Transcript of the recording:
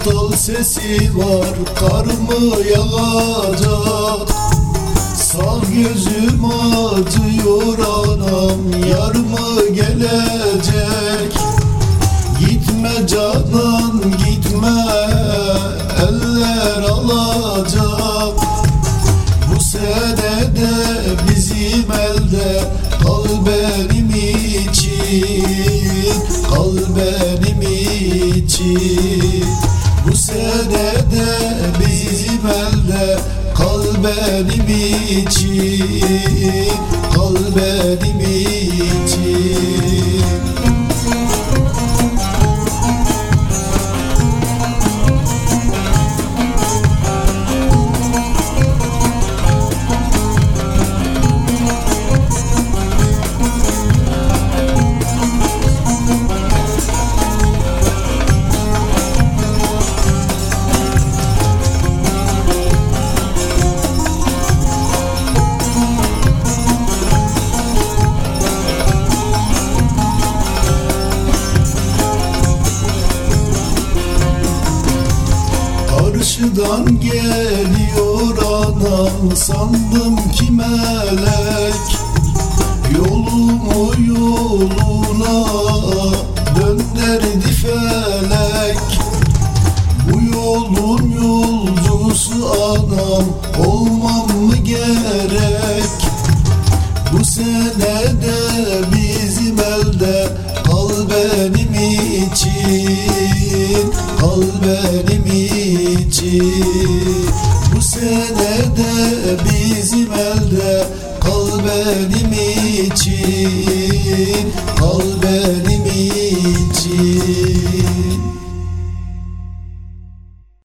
kartal sesi var, kar mı yağacak? Sağ gözüm acıyor anam, yar mı gelecek? Gitme canan gitme, eller alacak. Bu sene de bizim elde, kal benim için, kal benim için. Bu sene de bizim elde, kal benim için, kal benim için. Karşıdan geliyor anam, sandım ki melek. Yolumu yoluna döndürdü felek. Bu yolun yolcusu anam, olmam mı gerek? Bu sene de bizim elde, kal benim için, kal benim için. Bu sene de bizim elde, kal benim için, kal benim için.